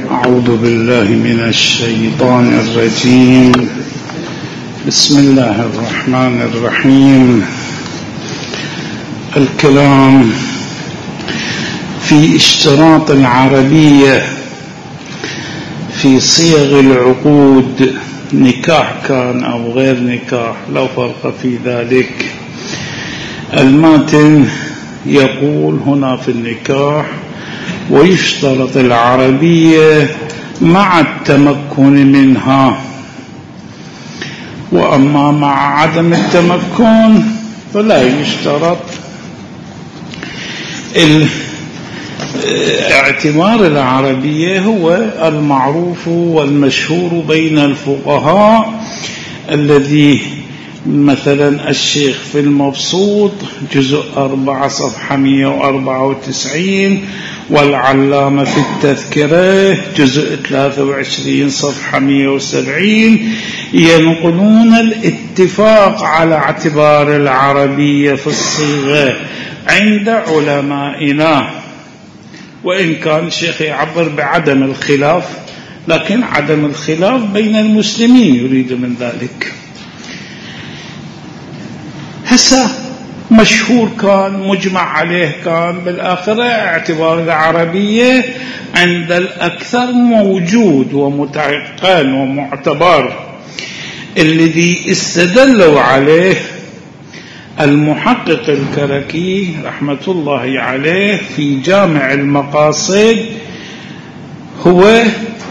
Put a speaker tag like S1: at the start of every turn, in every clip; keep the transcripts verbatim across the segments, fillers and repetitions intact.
S1: أعوذ بالله من الشيطان الرجيم. بسم الله الرحمن الرحيم. الكلام في اشتراط العربية في صيغ العقود، نكاح كان أو غير نكاح، لا فرق في ذلك. الماتن يقول هنا في النكاح: ويشترط العربية مع التمكن منها، وأما مع عدم التمكن فلا يشترط. اعتبار العربية هو المعروف والمشهور بين الفقهاء، الذي مثلا الشيخ في المبسوط جزء أربعة صفحة مئة وأربعة وتسعين، والعلامة في التذكرة جزء ثلاثة وعشرين صفحة مئة وسبعين، ينقلون الاتفاق على اعتبار العربية في الصيغة عند علمائنا، وإن كان الشيخ يعبر بعدم الخلاف، لكن عدم الخلاف بين المسلمين يريد من ذلك. هسه مشهور كان، مجمع عليه كان، بالآخرة اعتبار العربية عند الأكثر موجود ومتعقل ومعتبر. الذي استدلوا عليه المحقق الكركي رحمة الله عليه في جامع المقاصد هو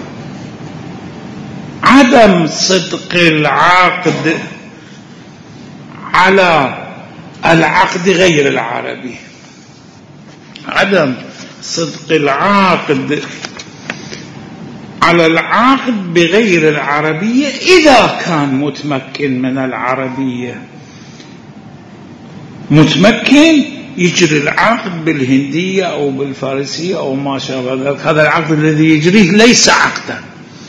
S1: عدم صدق العقد على العقد غير العربي، عدم صدق العقد على العقد بغير العربية إذا كان متمكن من العربية. متمكن يجري العقد بالهندية أو بالفارسية أو ما شابه ذلك، هذا العقد الذي يجريه ليس عقدا،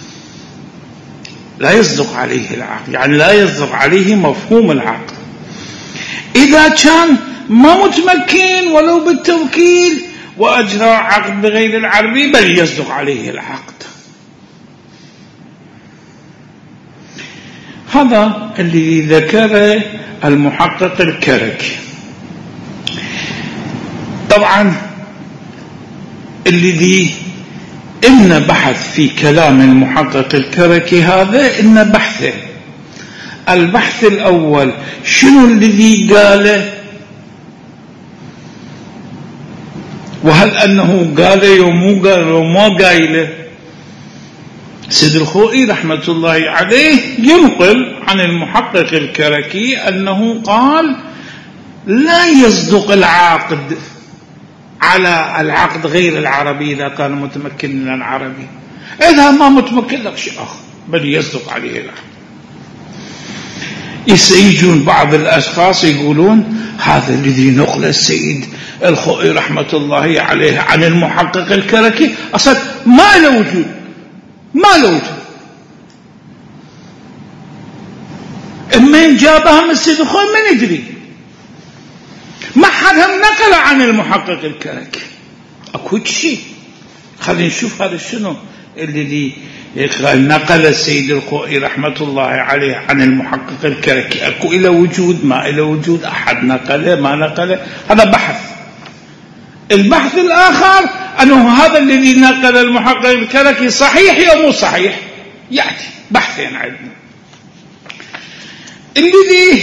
S1: لا يصدق عليه العقد، يعني لا يصدق عليه مفهوم العقد. إذا كان ما متمكن ولو بالتوكيل وأجرى عقد بغير العربي بل يصدق عليه العقد. هذا اللي ذكره المحقق الكركي. طبعا الذي إن بحث في كلام المحقق الكركي هذا إن بحثه. البحث الأول شنو الذي قاله، وهل أنه قاله ومو قاله وما قايله. سيد الخوئي رحمة الله عليه ينقل عن المحقق الكركي أنه قال لا يصدق العاقد على العقد غير العربي إذا كان متمكن من العربي، إذا ما متمكن لك شيء آخر بل يصدق عليه العقد. يسيجون بعض الأشخاص يقولون هذا الذي نقل السيد الخوئي رحمة الله عليه عن المحقق الكركي أصلا ما له وجود، ما له وجود. من جابها من السيد الخوئي ما ندري، ما حد هم نقل عن المحقق الكركي، أكو شيء. خلينا نشوف هذا شنو الذي نقل السيد الخوئي رحمة الله عليه عن المحقق الكركي. أكو إلى وجود، ما إلى وجود، أحد نقله ما نقله، هذا بحث. البحث الآخر أنه هذا الذي نقل المحقق الكركي صحيح أو مو صحيح، يعني بحثين عندنا. الذي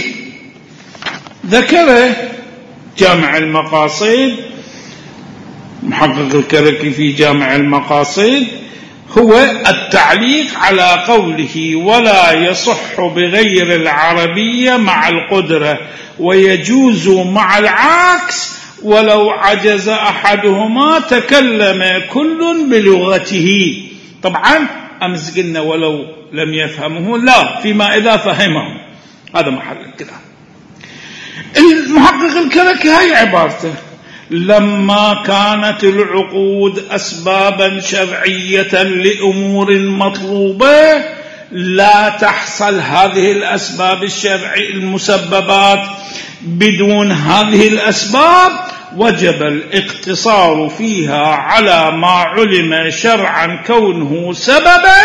S1: ذكره جامع المقاصد، محقق الكركي في جامع المقاصد، هو التعليق على قوله ولا يصح بغير العربية مع القدرة ويجوز مع العكس ولو عجز أحدهما تكلم كل بلغته. طبعا أمس قلنا ولو لم يفهمه، لا، فيما إذا فهمه، هذا محل الكلام. المحقق الكركي هاي عبارته: لما كانت العقود أسبابا شرعية لأمور مطلوبة لا تحصل هذه الأسباب الشرعية المسببات بدون هذه الأسباب وجب الاقتصار فيها على ما علم شرعا كونه سببا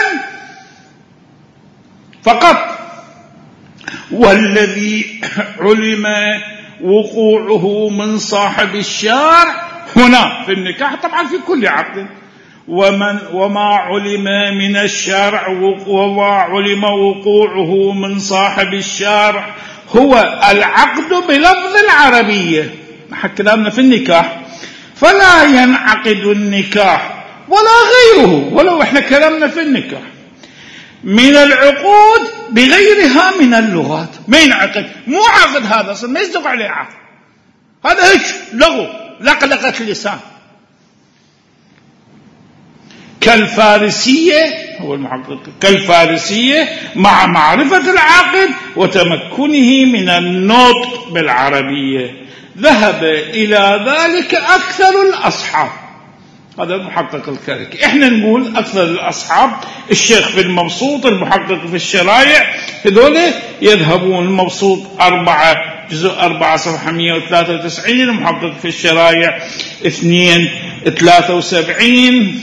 S1: فقط، والذي علم وقوعه من صاحب الشارع هنا في النكاح طبعا في كل عقد، ومن وما علم من الشرع وما علم وقوعه من صاحب الشارع هو العقد بلفظ العربية. نحن كلامنا في النكاح، فلا ينعقد النكاح ولا غيره، ولو احنا كلامنا في النكاح من العقود بغيرها من اللغات ما ينعقد، مو عقد هذا اصلا ما يصدق عليه عقد، هذا هيك لغو لقلقة اللسان. كالفارسية، هو المحقق، كالفارسية مع معرفة العاقد وتمكنه من النطق بالعربية، ذهب إلى ذلك أكثر الأصحاب. هذا المحقق الكركي. احنا نقول أكثر الأصحاب الشيخ بن مبسوط المحقق في الشرايع، هذول يذهبون المبسوط أربعة جزء أربعة صفحة مئة وثلاثة وتسعين، المحقق في الشرايع اثنين ثلاثة وسبعين.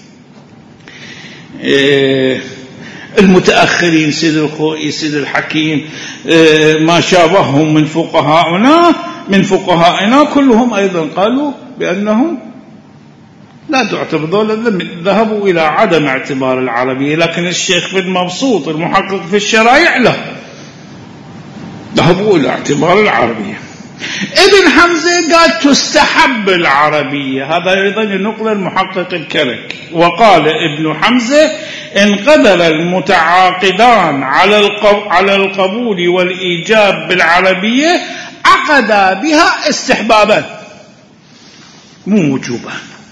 S1: إيه المتأخرين سيد الخوئي سيد الحكيم إيه ما شابههم من فقهاءنا من فقهائنا كلهم أيضا قالوا بأنه لا تعتبر، دول ذهبوا إلى عدم اعتبار العربية، لكن الشيخ بن مبسوط المحقق في الشرايع لا، ذهبوا إلى اعتبار العربية. ابن حمزة قال تستحب العربية، هذا أيضا ينقل المحقق الكركي، وقال ابن حمزة إن قدر المتعاقدان على القبول والإيجاب بالعربية عقدا بها استحبابا مو وجوبا.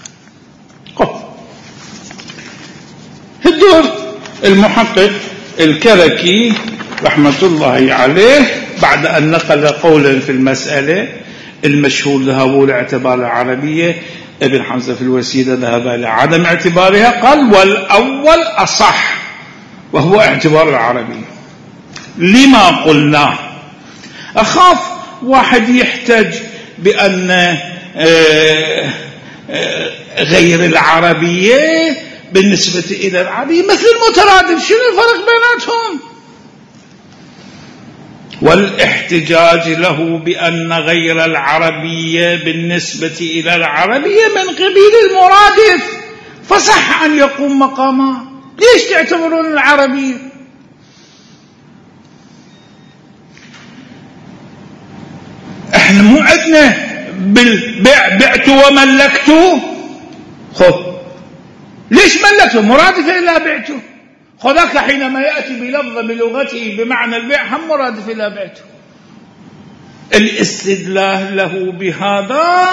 S1: الدور المحقق الكركي رحمة الله عليه بعد أن نقل قولا في المسألة المشهور ذهبوا لاعتبار العربية، ابن حمزة في الوسيلة ذهب إلى عدم اعتبارها، قال والأول أصح وهو اعتبار العربية. لما قلنا أخاف واحد يحتج بأن غير العربية بالنسبة إلى العربية مثل المترادف، شنو الفرق بيناتهم؟ والاحتجاج له بأن غير العربية بالنسبة إلى العربية من قبيل المرادف، فصح أن يقوم مقامها. ليش تعتبرون العربية؟ احنا مو عندنا بالبيع بعت وملكت، خذ ليش ملكته؟ مرادفة إلى بعته. خذاك حينما يأتي بلفظ بلغته بمعنى البيع هم مرادف إلى بعته. الاستدلال له بهذا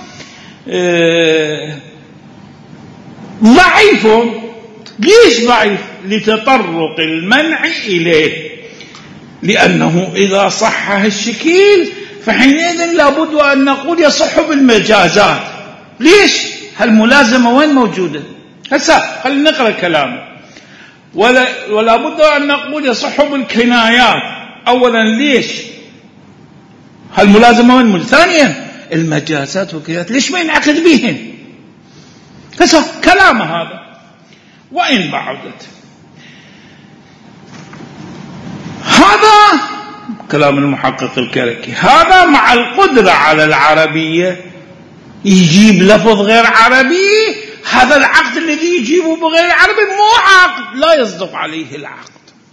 S1: ضعيف. ليش ضعيف؟ لتطرق المنع إليه، لأنه إذا صح الشكيل فحينئذ لابد أن نقول يصح بالمجازات. ليش؟ هالملازمة وين موجودة؟ هسا خلينا نقرأ كلامه. ولا, ولا بد أن نقول يصح بالكنايات. أولا ليش؟ هالملازمة وين موجودة؟ ثانيا المجازات والكنايات ليش ما ينعقد بهن؟ هسا كلامه هذا. وإن بعدت هذا كلام المحقق الكركي، هذا مع القدرة على العربية يجيب لفظ غير عربي، هذا العقد الذي يجيبه بغير عربي مو عقد، لا يصدق عليه العقد.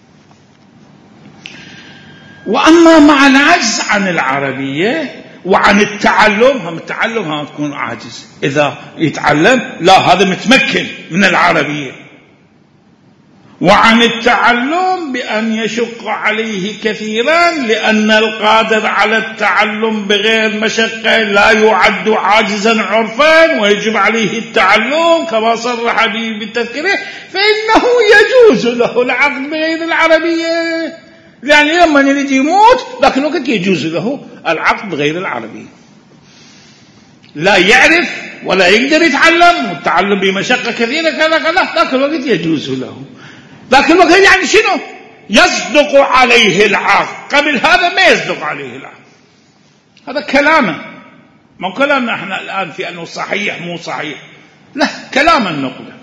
S1: وأما مع العجز عن العربية وعن التعلم، هم التعلم هم تكون عاجز، إذا يتعلم لا هذا متمكن من العربية. وعن التعلم بأن يشق عليه كثيرا، لأن القادر على التعلم بغير مشقة لا يعد عاجزا عرفا ويجب عليه التعلم كما صرح به بالتذكير، فإنه يجوز له العقد بغير العربية. يعني لما يريد يموت ذاك الوقت يجوز له العقد بغير العربية، لا يعرف ولا يقدر يتعلم والتعلم بمشقة كثيرة كذا كذا، ذاك الوقت يجوز له. لكن الوقت يعني شنو؟ يصدق عليه العقد، قبل هذا ما يصدق عليه العقد. هذا كلامه ما كلامنا احنا الآن في أنه صحيح مو صحيح، لا، كلام النقلة.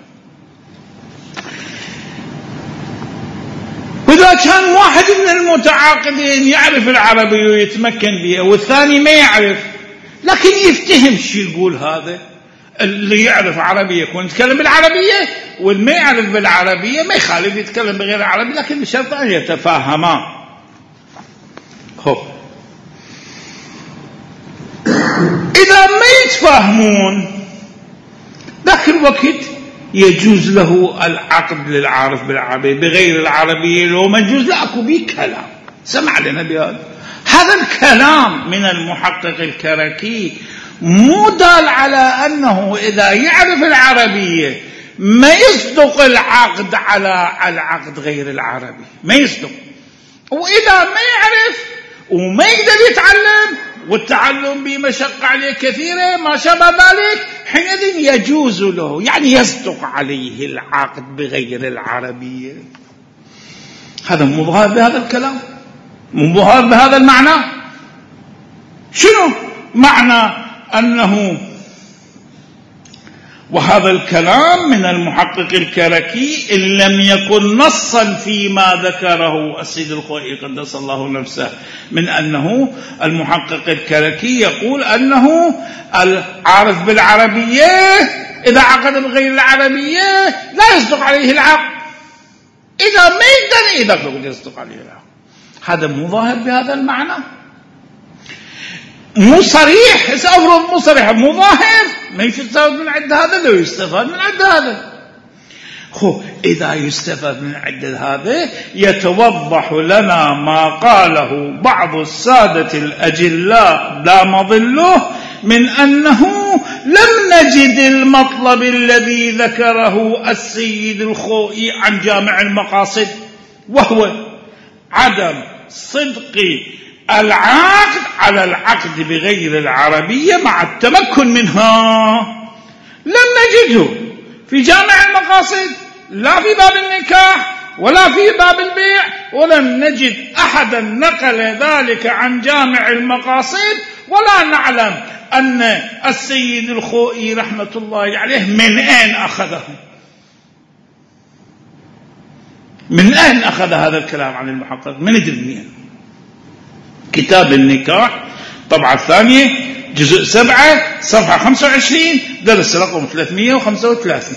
S1: وإذا كان واحد من المتعاقدين يعرف العربية ويتمكن بها والثاني ما يعرف لكن يفتهم شو يقول هذا، اللي يعرف عربية يكون يتكلم بالعربية، واللي ما يعرف بالعربية ما يخالف يتكلم بغير العربية، لكن بشرط أن يتفاهما. خب إذا ما يتفاهمون ذاك الوقت يجوز له العقد للعارف بالعربية، بغير العربية لو ما يجوز له أكو بيه كلام. سمع لنا بهذا. هذا الكلام من المحقق الكركي مو دال على أنه إذا يعرف العربية ما يصدق العقد على العقد غير العربي، ما يصدق. وإذا ما يعرف وما يقدر يتعلم والتعلم بمشقة عليه كثيرة ما شابه ذلك، حينئذ يجوز له، يعني يصدق عليه العقد بغير العربية. هذا مو ظاهر بهذا الكلام، مو ظاهر بهذا المعنى. شنو معنى أنه وهذا الكلام من المحقق الكركي إن لم يكن نصا فيما ذكره السيد الخوئي قدس الله نفسه، من أنه المحقق الكركي يقول أنه العارف بالعربية إذا عقد بغير العربية لا يصدق عليه العقد، إذا ما يقدر إذا كنت يصدق عليه العقد. هذا مو ظاهر بهذا المعنى، مو صريح. أفرض مو صريح مو ظاهر، ما يستفاد من عند هذا لو يستفاد من عند هذا. خو إذا يستفاد من عند هذا يتوضح لنا ما قاله بعض السادة الأجلاء دام ظله من أنه لم نجد المطلب الذي ذكره السيد الخوئي عن جامع المقاصد، وهو عدم صدق العقد على العقد بغير العربية مع التمكن منها. لم نجده في جامع المقاصد، لا في باب النكاح ولا في باب البيع، ولم نجد أحدا نقل ذلك عن جامع المقاصد، ولا نعلم أن السيد الخوئي رحمة الله عليه من أين أخذه، من أين أخذ هذا الكلام عن المحقق، من ندري. كتاب النكاح طبعة الثانية جزء سبعة صفحة خمسة وعشرين درس رقم ثلاثمئة وخمسة وثلاثين.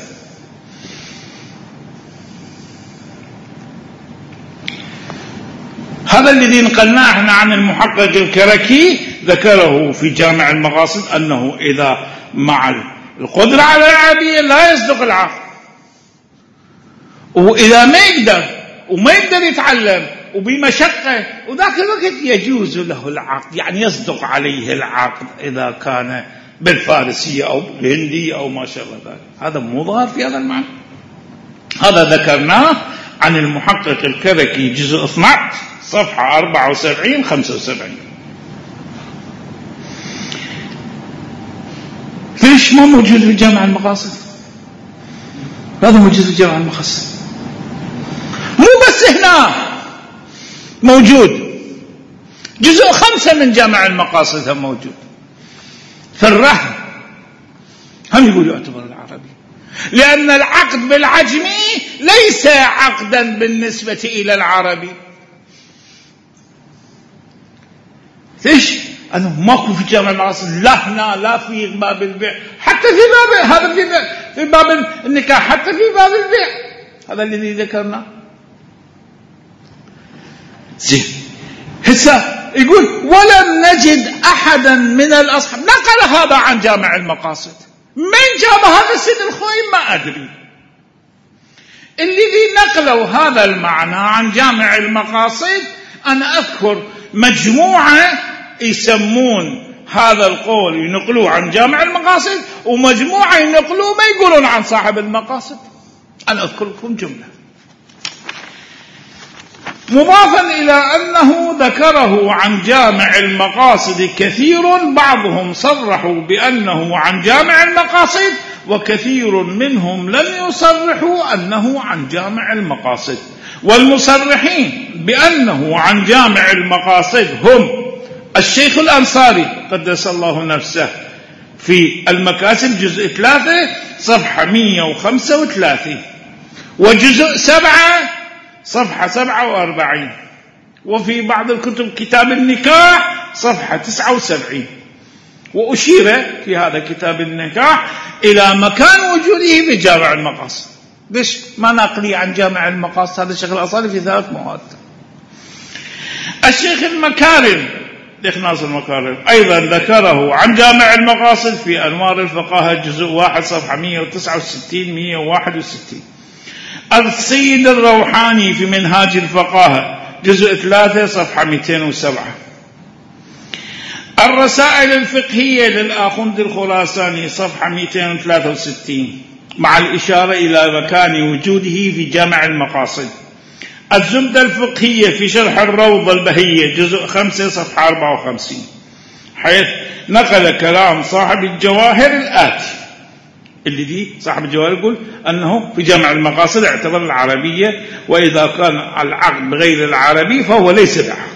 S1: هذا الذي نقلناه احنا عن المحقق الكركي ذكره في جامع المقاصد أنه إذا مع القدرة على العربية لا يصدق العقد، وإذا ما يقدر وما يقدر يتعلم وبمشقة وذاك الوقت يجوز له العقد، يعني يصدق عليه العقد إذا كان بالفارسية أو بالهندية أو ما شابه ذلك. هذا مو ظاهر في هذا المعنى. هذا ذكرناه عن المحقق الكركي جزء اثني عشر صفحة أربعة وسبعين خمسة وسبعين. ليش ما موجود في جامع المقاصد؟ هذا موجود في جامع المقاصد، مو بس هنا موجود، جزء خمسة من جامع المقاصد هم موجود في الرهن، هم يقولوا يعتبر العربي، لأن العقد بالعجمي ليس عقدا بالنسبة إلى العربي. ليش؟ أنه ماكو في جامع المقاصد، لا هنا لا في باب البيع، حتى في باب هذا في, في باب النكاح، حتى في باب البيع. هذا الذي ذكرناه. زين هسه يقول ولم نجد أحدا من الأصحاب نقل هذا عن جامع المقاصد. من جاب هذا السيد الخوئي ما أدري. الذي نقلوا هذا المعنى عن جامع المقاصد أنا أذكر مجموعة يسمون هذا القول ينقلوه عن جامع المقاصد، ومجموعة ينقلوه ما يقولون عن صاحب المقاصد. أنا أذكر لكم جملة مضافا إلى أنه ذكره عن جامع المقاصد كثير، بعضهم صرحوا بأنه عن جامع المقاصد وكثير منهم لم يصرحوا أنه عن جامع المقاصد. والمصرحين بأنه عن جامع المقاصد هم الشيخ الأنصاري قدس الله نفسه في المكاسب جزء ثلاثة صفحة مئة وخمسة وثلاثين، وجزء سبعة صفحة سبعة وأربعين، وفي بعض الكتب كتاب النكاح صفحة تسعة وسبعين. وأشير في هذا كتاب النكاح إلى مكان وجوده في جامع المقاصد. ليش ما نقلي عن جامع المقاصد؟ هذا الشيخ الأصالي في ثلاث مواد. الشيخ المكارم الشيخ ناصر المكارم أيضا ذكره عن جامع المقاصد في أنوار الفقاهة جزء واحد صفحة مئة وتسعة وستين مئة وواحد وستين. السيد الروحاني في منهاج الفقاهة جزء ثلاثة صفحة مئتين وسبعة. الرسائل الفقهية للآخوند الخراساني صفحة مئتين وثلاثة وستين مع الإشارة إلى مكان وجوده في جامع المقاصد. الزبدة الفقهية في شرح الروضة البهية جزء خمسة صفحة أربعة وخمسين، حيث نقل كلام صاحب الجواهر الآتي. اللي دي صاحب الجواهر يقول أنه في جامع المقاصد اعتبر العربية، وإذا كان العقد بغير العربي فهو ليس بعقد.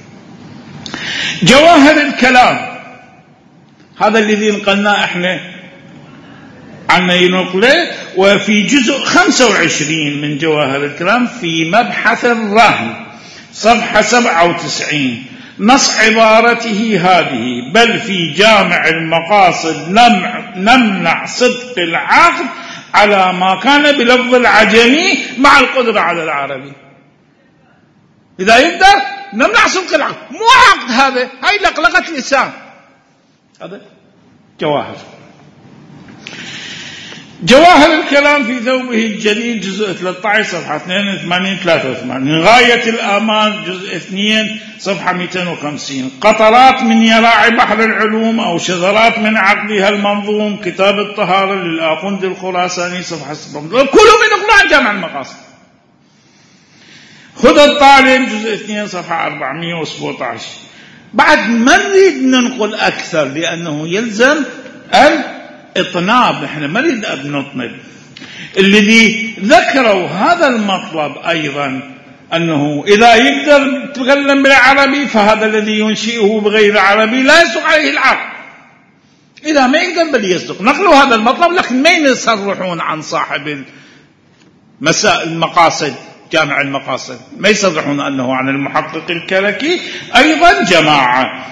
S1: جواهر الكلام هذا الذي نقلناه احنا عنا ينقله، وفي جزء خمسة وعشرين من جواهر الكلام في مبحث الرهن صفحة سبعة وتسعين نص عبارته هذه: بل في جامع المقاصد نمنع صدق العقد على ما كان بلفظ العجمي مع القدرة على العربي. إذا يقدر نمنع صدق العقد، مو عقد هذا، هاي لقلقة لسان. هذا جواهر. جواهر الكلام في ثوبه الجليل جزء ثلاثة عشر صفحة اثنين وثمانين ثلاثة وثمانين. غاية الآمال جزء اثنين صفحة مئتين وخمسين. قطرات من يراعي بحر العلوم أو شذرات من عقدها المنظوم كتاب الطهارة للآخوند الخراساني صفحة سبعة. كلهم ينقلوا عن جامع المقاصد. خذ الطالب جزء اثنين صفحة أربعمئة وسبعة عشر. بعد ما نريد ننقل أكثر لأنه يلزم الإطناب، نحن ما نريد أن نطنب. الذي ذكروا هذا المطلب أيضا أنه إذا يقدر يتكلم بالعربي فهذا الذي ينشئه بغير عربي لا يصدق عليه العقد. إذا ما يقدر بل يصدق. نقلوا هذا المطلب، لكن ما يصرحون عن صاحب مساء المقاصد جامع المقاصد، ما يصرحون أنه عن المحقق الكركي أيضا جماعة.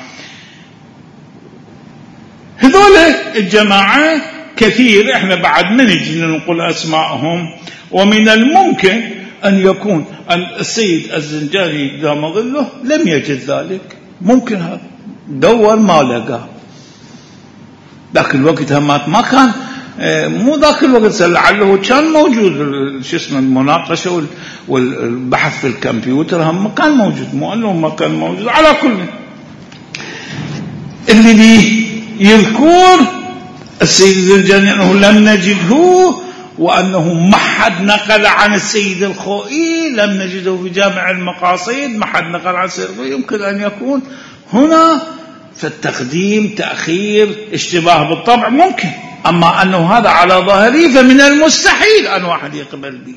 S1: هذول الجماعة كثير، احنا بعد ما نجي ننقل أسماءهم، ومن الممكن أن يكون أن السيد الزنجاني دام ظله لم يجد ذلك، ممكن هذا دور ما لقى. ذاك الوقت ما كان، مو ذاك الوقت لعله كان موجود شو اسمه المناقشة والبحث في الكمبيوتر، هم كان موجود، مو أنه ما كان موجود. على كل اللي يذكر السيد الزنجاني أنه لم نجده، وأنه ما حد نقل عن السيد الخوئي، لم نجده في جامع المقاصد، ما حد نقل عن السيد الخوئي. يمكن أن يكون هنا في التقديم تأخير، اشتباه بالطبع ممكن، أما أنه هذا على ظاهره فمن المستحيل أن واحد يقبل به.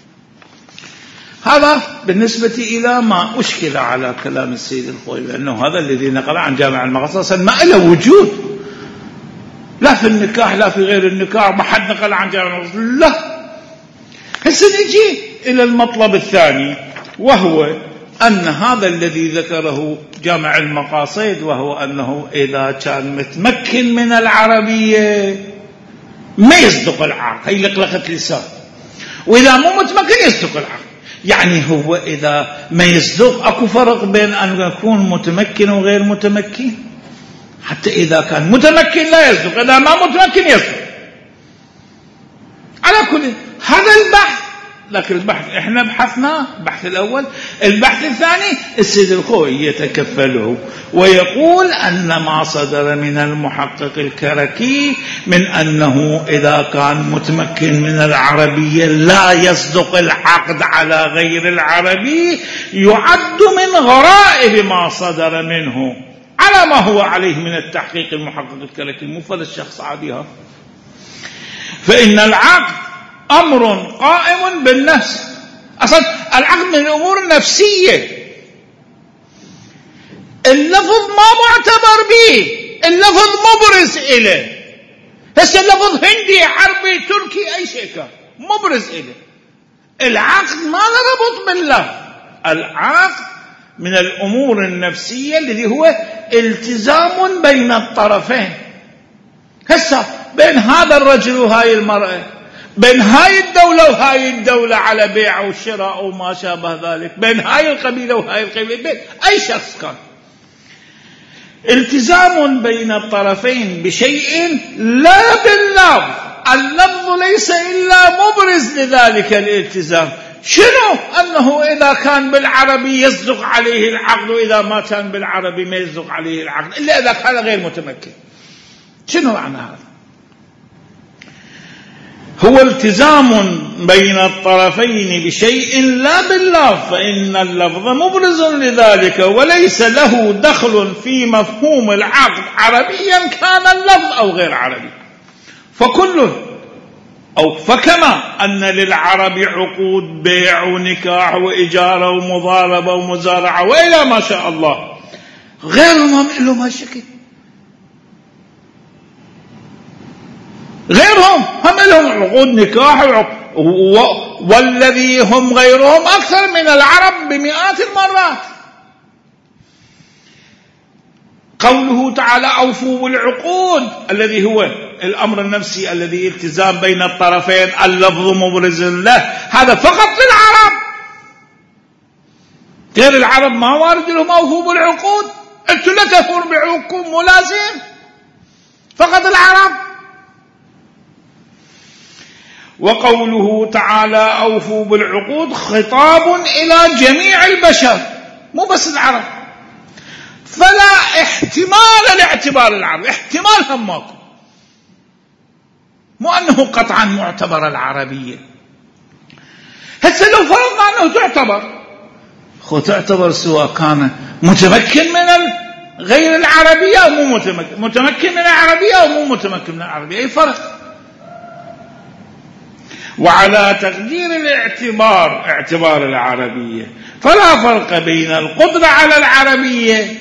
S1: هذا بالنسبة إلى ما أشكل على كلام السيد الخوئي، لأنه هذا الذي نقل عن جامع المقاصد ما له وجود لا في النكاح لا في غير النكاح، ما حد نقل عن جامع المقاصد. لا. هسه نجي إلى المطلب الثاني، وهو أن هذا الذي ذكره جامع المقاصد، وهو أنه إذا كان متمكن من العربية ما يصدق العقد، هي لقلقة لسان، وإذا مو متمكن يصدق العقد. يعني هو إذا ما يصدق أكو فرق بين أن يكون متمكن وغير متمكن؟ حتى إذا كان متمكن لا يصدق، إذا ما متمكن يصدق. على كل هذا البحث، لكن البحث احنا بحثناه، البحث الأول. البحث الثاني السيد الخوئي يتكفله ويقول أن ما صدر من المحقق الكركي من أنه إذا كان متمكن من العربية لا يصدق العقد على غير العربي يعد من غرائب ما صدر منه على ما هو عليه من التحقيق المحقق الكركي، مو فل الشخص عاديها. فإن العقد أمر قائم بالنفس، أصلا العقد من الأمور النفسية، اللفظ ما معتبر به، اللفظ مبرز إليه، هسه لفظ هندي عربي تركي أي شيء كان مبرز إله. العقد ما ربط بالله، العقد من الأمور النفسية الذي هو التزام بين الطرفين. هسه بين هذا الرجل وهاي المرأة، بين هاي الدولة وهاي الدولة على بيع وشراء وما شابه ذلك، بين هاي القبيلة وهاي القبيلة، بين أي شخص كان التزام بين الطرفين بشيء لا باللفظ. اللفظ ليس إلا مبرز لذلك الالتزام. شنو؟ أنه إذا كان بالعربي يصدق عليه العقد، وإذا ما كان بالعربي ما يصدق عليه العقد إلا إذا كان غير متمكن. شنو معنى هذا؟ هو التزام بين الطرفين بشيء لا باللفظ، فإن اللفظ مبرز لذلك وليس له دخل في مفهوم العقد عربيا كان اللفظ أو غير عربي. فكل أو فكما أن للعرب عقود بيع ونكاح وإجارة ومضاربة ومزارعة وإلى ما شاء الله، غيرهم هم إلهم هالشكل، غيرهم هم لهم عقود نكاح، والذي هم غيرهم أكثر من العرب بمئات المرات. قوله تعالى أوفوا بالعقود الذي هو الأمر النفسي الذي التزام بين الطرفين، اللفظ مبرز له، هذا فقط للعرب، غير العرب ما وارد لهم أوفوا بالعقود. أنتم لا تفور بعقودكم ملازم، فقط العرب. وقوله تعالى أوفوا بالعقود خطاب إلى جميع البشر مو بس العرب، فلا احتمال لاعتبار العرب، احتمال هم ماكو، مو أنه قطعا معتبر العربية. هسه لو فرضنا أنه تعتبر، خو تعتبر سواء كان متمكن من غير العربية أو مو متمكن، متمكن من العربية أو مو متمكن من العربية، أي فرق. وعلى تقدير الاعتبار اعتبار العربية، فلا فرق بين القدرة على العربية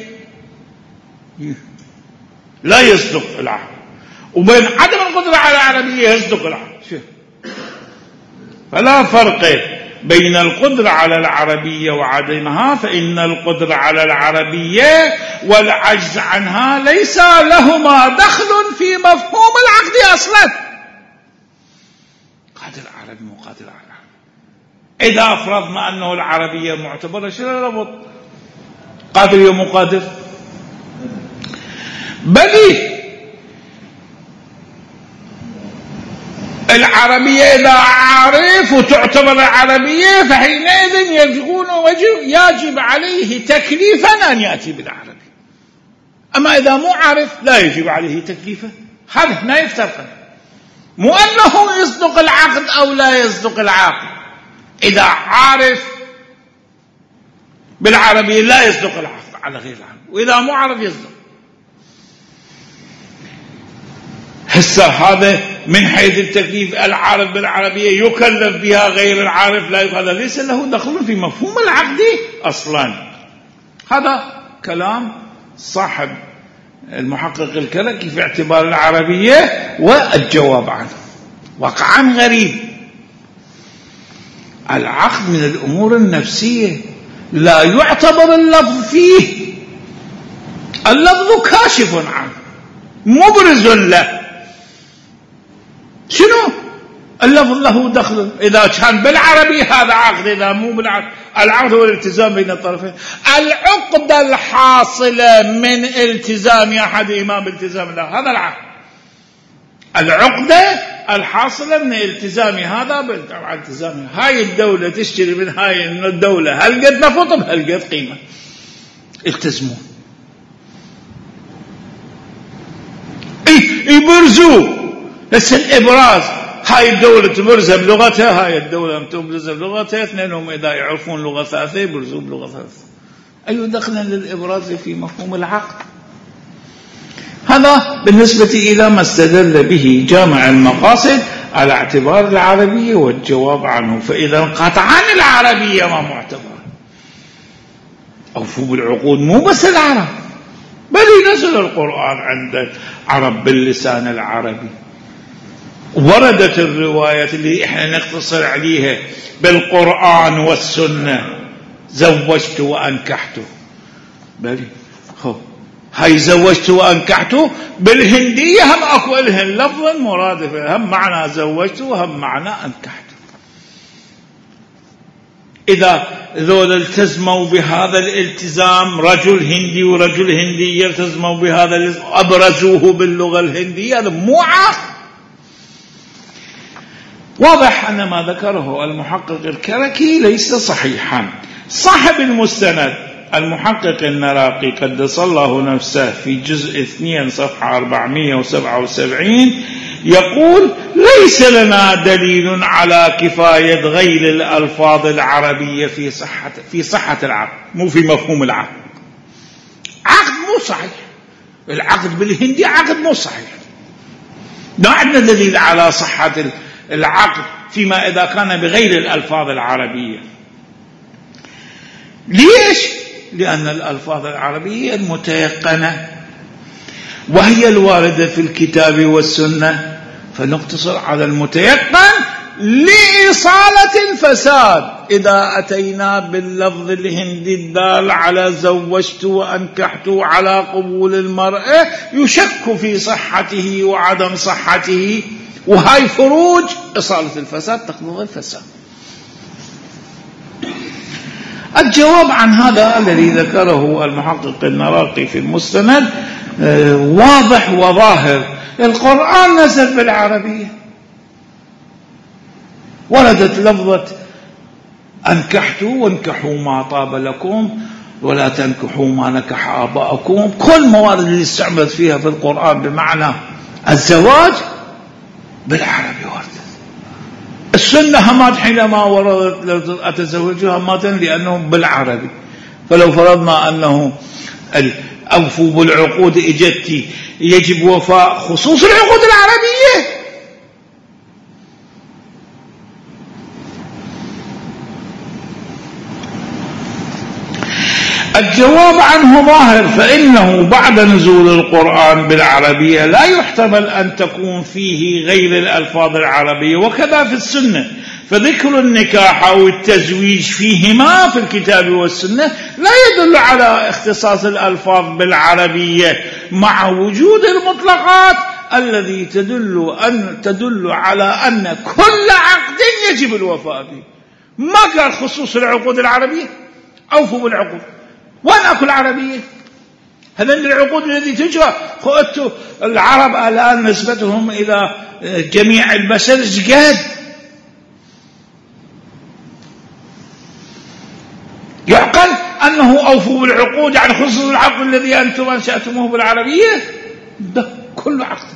S1: لا يصدق العقد وبين عدم القدرة على العربية يصدق العقد. فلا فرق بين القدرة على العربية وعدمها، فإن القدرة على العربية والعجز عنها ليس لهما دخل في مفهوم العقد أصلا. قادر العربي مو قادر العربي. إذا أفرضنا أنه العربية معتبرة، شو الربط؟ قادر يا مو قادر؟ بلي العربية إذا عارف وتعتبر العربية فحينئذ يجب يجب عليه تكليفا أن يأتي بالعربي. أما إذا مو عارف لا يجب عليه تكليفا. هذا هنا يفترق، مو أنه يصدق العقد أو لا يصدق العقد. إذا عارف بالعربية لا يصدق العقد على غير العقد، وإذا مو عارف يصدق. هسه هذا من حيث التكليف، العارف بالعربية يكلف بها، غير العارف لا، هذا ليس له دخل في مفهوم العقد أصلا. هذا كلام صاحب المحقق الكلكي في اعتبار العربية والجواب عنه. وقعا غريب، العقد من الأمور النفسية لا يعتبر اللفظ فيه، اللفظ كاشف عنه مبرز له. شنو؟ اللفظ له دخل، إذا كان بالعربي هذا عقد، إذا مو بالعربي العقد هو الالتزام بين الطرفين. العقدة الحاصلة من التزام أحدهما بالتزام الله هذا العقد. العقدة الحاصلة من التزام هذا بالتزام هاي الدولة تشتري من هاي الدولة هل قد نفط هل قد قيمة، التزموا يبرزوا. بس الإبراز هاي الدولة تبرزها بلغتها، هاي الدولة تبرزها بلغتها، اثنينهم إذا يعرفون لغة ثالثة يبرزوا بلغة ثالثة. أي دخل للإبراز في مفهوم العقد؟ هذا بالنسبة إلى ما استدل به جامع المقاصد على اعتبار العربية والجواب عنه. فإذا قطعا العربية ما معتبر. أوفوا بالعقود مو بس العرب، بل نزل القرآن عند العرب باللسان العربي، وردت الروايات اللي احنا نقتصر عليها بالقرآن والسنة، زوجت وأنكحت، بلي خب هاي زوجت وأنكحت بالهندية هم أكو لهن لفظا مرادفة، هم معنى زوجت وهم معنى أنكحت. إذا ذول التزموا بهذا الالتزام، رجل هندي ورجل هندي يلتزموا بهذا، أبرزوه باللغة الهندية، هذا مو عاق. واضح أن ما ذكره المحقق الكركي ليس صحيحا. صاحب المستند المحقق النراقي قدس الله نفسه في جزء اثنين صفحة أربعمائة وسبعة وسبعين يقول: ليس لنا دليل على كفاية غير الألفاظ العربية في صحة في صحة العقد، مو في مفهوم العقد. عقد مو صحيح، العقد بالهندي عقد مو صحيح، ما عندنا دليل على صحة العقد فيما إذا كان بغير الألفاظ العربية. ليش؟ لأن الألفاظ العربية المتيقنة وهي الواردة في الكتاب والسنة، فنقتصر على المتيقن لإصالة الفساد. إذا أتينا باللفظ الهندي الدال على زوجت وأنكحت على قبول المرأة يشك في صحته وعدم صحته، وهاي فروج إصالة الفساد تقتضي الفساد. الجواب عن هذا الذي ذكره المحقق النراقي في المستند واضح وظاهر. القرآن نزل بالعربية، وردت لفظة أنكحتوا وانكحوا ما طاب لكم ولا تنكحوا ما نكح آباءكم، كل موارد اللي استعملت فيها في القرآن بمعنى الزواج بالعربي وردت. السنة همات حينما وردت أتزوجها همات لأنه بالعربي. فلو فرضنا أنه أوفوا بالعقود إجتي يجب وفاء خصوص العقود العربية، الجواب عنه ظاهر، فإنه بعد نزول القرآن بالعربية لا يحتمل أن تكون فيه غير الألفاظ العربية، وكذا في السنة، فذكر النكاح أو التزويج فيهما في الكتاب والسنة لا يدل على اختصاص الألفاظ بالعربية مع وجود المطلقات الذي تدل أن تدل على أن كل عقد يجب الوفاء به. ما قال خصوص العقود العربية أوفوا بالعقود. وين أكو العربية؟ هذا العقود الذي تجرى خؤتوا العرب الآن نسبتهم إلى جميع البشر جاد. يعقل أنه أوفوا بالعقود يعني خصوص العقد الذي أنتم أنشأتموه بالعربية؟ ده كل عقد.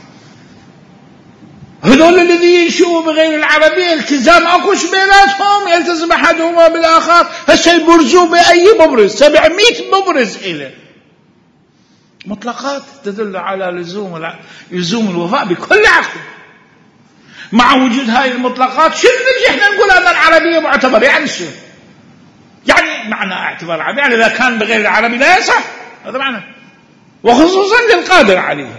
S1: هذول الذي ينشئوا بغير العربية التزام أكوش بيناتهم، يلتزم أحدهما بالآخر. هسه يبرزوا بأي مبرز، سبعمائة مبرز إليه. مطلقات تدل على لزوم لزوم الوفاء بكل عقد. مع وجود هاي المطلقات شو نجي احنا نقول أن العربية معتبر؟ يعني شو؟ يعني معنى اعتبار العربية يعني إذا كان بغير العربي لا يصح، هذا معنى، وخصوصا للقادر عليه.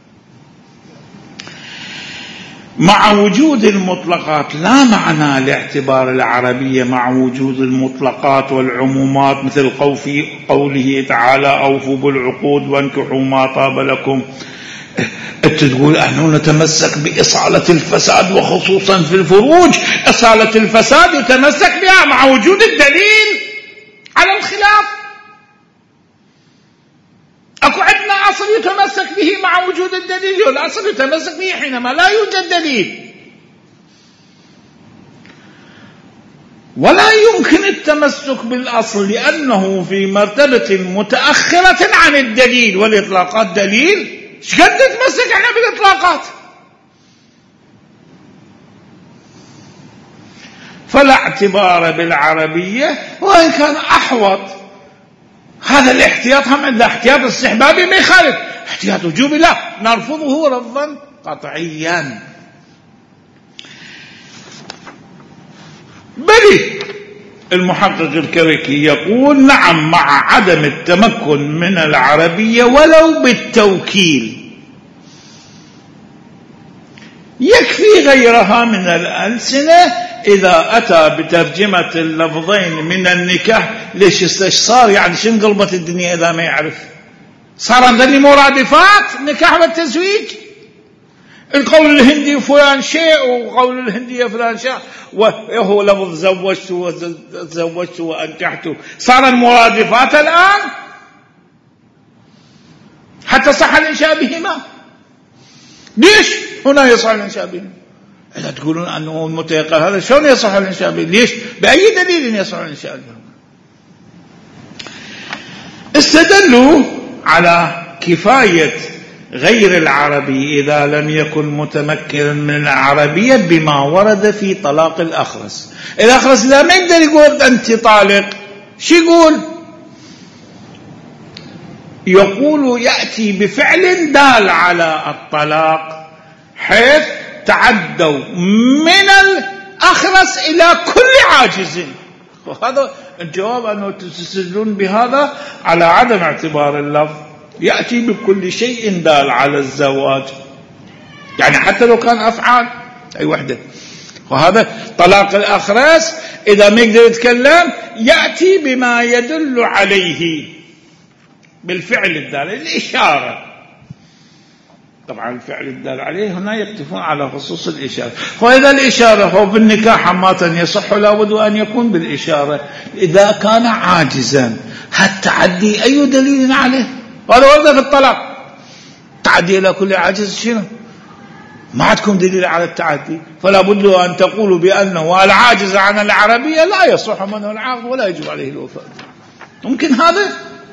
S1: مع وجود المطلقات لا معنى لاعتبار العربية مع وجود المطلقات والعمومات، مثل قوله تعالى أوفوا بالعقود وانكحوا ما طاب لكم. أنت تقول أنه نتمسك بإصالة الفساد وخصوصا في الفروج. إصالة الفساد يتمسك بها مع وجود الدليل على الخلاف. أكو عندنا أصل يتمسك به مع وجود الدليل، والأصل يتمسك به حينما لا يوجد دليل. ولا يمكن التمسك بالأصل لأنه في مرتبة متأخرة عن الدليل، والإطلاقات دليل. شقد نتمسك احنا بالإطلاقات؟ فلا اعتبار بالعربية، وإن كان أحوط. هذا الاحتياط هم عندنا احتياط استحبابي ما يخالف، احتياط وجوبي لا، نرفضه رفضا قطعيا. بلي المحقق الكركي يقول نعم مع عدم التمكن من العربية ولو بالتوكيل يكفي غيرها من الألسنة إذا أتى بترجمة اللفظين من النكاح. ليش استشصار؟ يعني شن قلبة الدنيا إذا ما يعرف؟ صار عندني مرادفات نكاح والتزويج. القول الهندي فلان شيء وقول الهندية فلان شيء، وهو لفظ زوجت وزوجت وأنكحت. صار المرادفات الآن حتى صح الإنشاء بهما. ليش هنا يصح الإنشاء بهما؟ إذا تقولون أنه المتيقن هذا شلون يصح الإنشاء بهما؟ ليش؟ بأي دليل يصح الإنشاء بهما؟ استدلوا على كفاية غير العربي إذا لم يكن متمكنا من العربية بما ورد في طلاق الأخرس. الأخرس لا ما يقدر يقول أنت طالق، شو يقول؟ يقول يأتي بفعل دال على الطلاق حيث تعدوا من الأخرس إلى كل عاجز. وهذا الجواب أنه تستدلون بهذا على عدم اعتبار اللفظ. يأتي بكل شيء دال على الزواج، يعني حتى لو كان أفعال أي وحدة. وهذا طلاق الأخرس إذا ما يقدر يتكلم يأتي بما يدل عليه بالفعل الدال، الإشارة. طبعا الفعل الدال عليه هنا يكتفون على خصوص الإشارة. وإذا الإشارة هو بالنكاح عامة يصح لابد أن يكون بالإشارة إذا كان عاجزا. هالتعدي أي دليل عليه؟ هذا ورد في الطلاق. تعدي إلى كل عاجز شنو؟ ما عندكم دليل على التعدي، فلا بد أن تقولوا بأنه العاجز عن العربية لا يصح منه العقد ولا يجب عليه الوفاء. ممكن هذا؟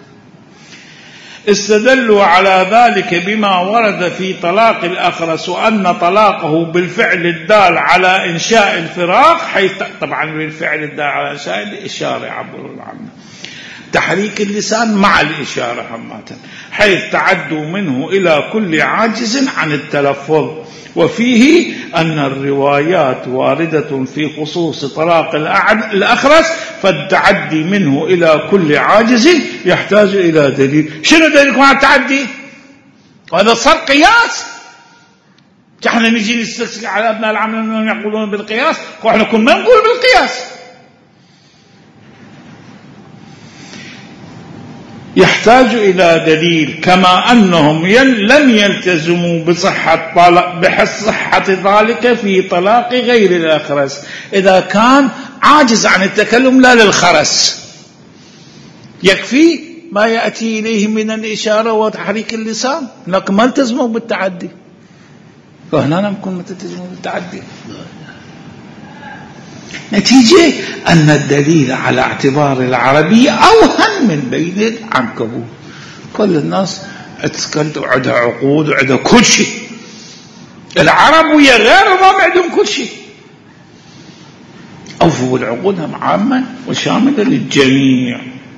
S1: استدلوا على ذلك بما ورد في طلاق الأخرس وأن طلاقه بالفعل الدال على إنشاء الفراق، حيث طبعا بالفعل الدال على إنشاء الإشارة عبر عنه تحريك اللسان مع الإشارة عامة، حيث تعدوا منه إلى كل عاجز عن التلفظ. وفيه أن الروايات واردة في خصوص طلاق الأخرس، فالتعدي منه إلى كل عاجز يحتاج إلى دليل. شنو دليلكم على التعدي؟ وهذا صار قياس. نحن نجي نستشكل على أبناء العمل أنهم يقولون بالقياس، ونحن كنا نقول بالقياس. يحتاج إلى دليل، كما أنهم لم يلتزموا بصحة طلاق بصحة ذلك في طلاق غير الأخرس إذا كان عاجز عن التكلم لا للخرس، يكفي ما يأتي إليه من الإشارة وتحريك اللسان، لكن ما التزموا بالتعدي. فهنا نكون متلزمون بالتعدي. نتيجة أن الدليل على اعتبار العربية أوهن من بين العنكبوت. كل الناس عندها عقود وعندها كل شيء. العرب ويا غيرهم عندهم كل شيء. أوفوا العقود عامة وشاملة للجميع.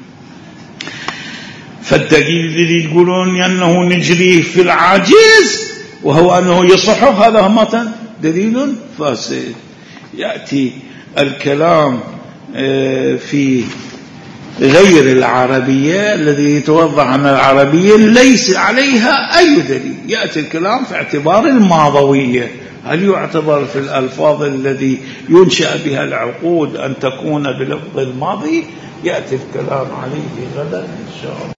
S1: فالدليل الذي يقولون أنه نجريه في العاجز وهو أنه يصح، هذا همة دليل فاسد. يأتي الكلام في غير العربية الذي يتوضح أن العربية ليس عليها أي دليل. يأتي الكلام في اعتبار الماضوية، هل يعتبر في الألفاظ الذي ينشأ بها العقود أن تكون بلفظ الماضي؟ يأتي الكلام عليه غدا إن شاء الله.